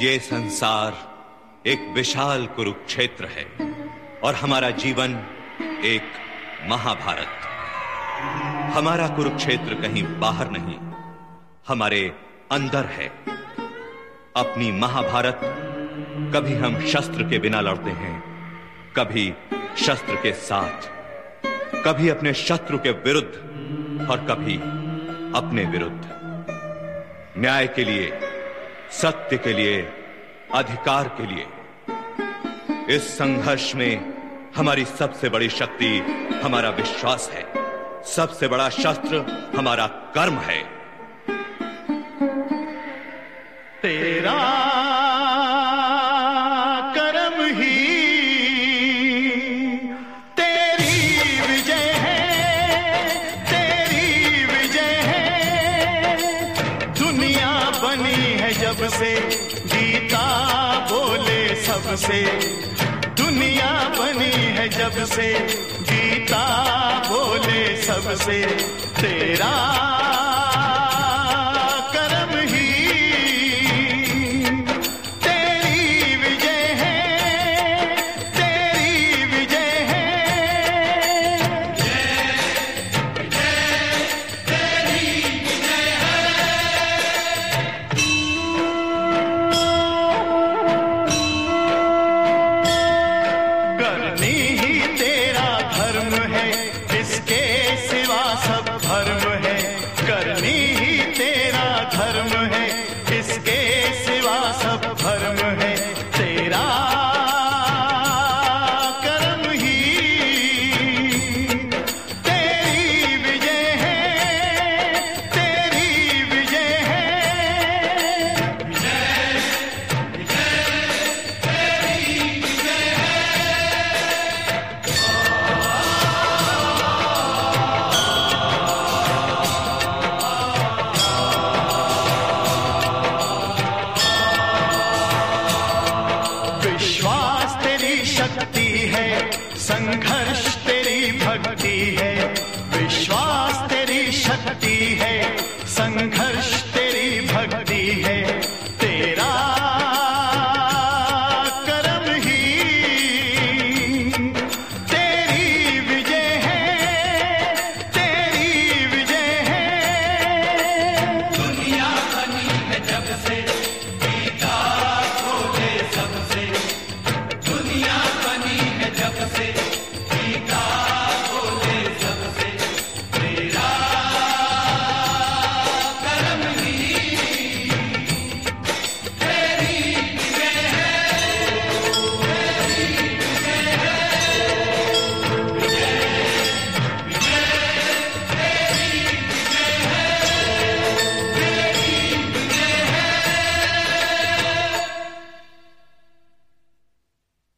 ये संसार एक विशाल कुरुक्षेत्र है और हमारा जीवन एक महाभारत। हमारा कुरुक्षेत्र कहीं बाहर नहीं, हमारे अंदर है। अपनी महाभारत कभी हम शस्त्र के बिना लड़ते हैं, कभी शस्त्र के साथ, कभी अपने शत्रु के विरुद्ध और कभी अपने विरुद्ध। न्याय के लिए, सत्य के लिए, अधिकार के लिए। इस संघर्ष में हमारी सबसे बड़ी शक्ति हमारा विश्वास है, सबसे बड़ा शस्त्र हमारा कर्म है। तेरा कर्म ही तेरी विजय है, तेरी विजय है। दुनिया बनी है जब से गीता बोले सबसे, दुनिया बनी है जब से गीता बोले सबसे। तेरा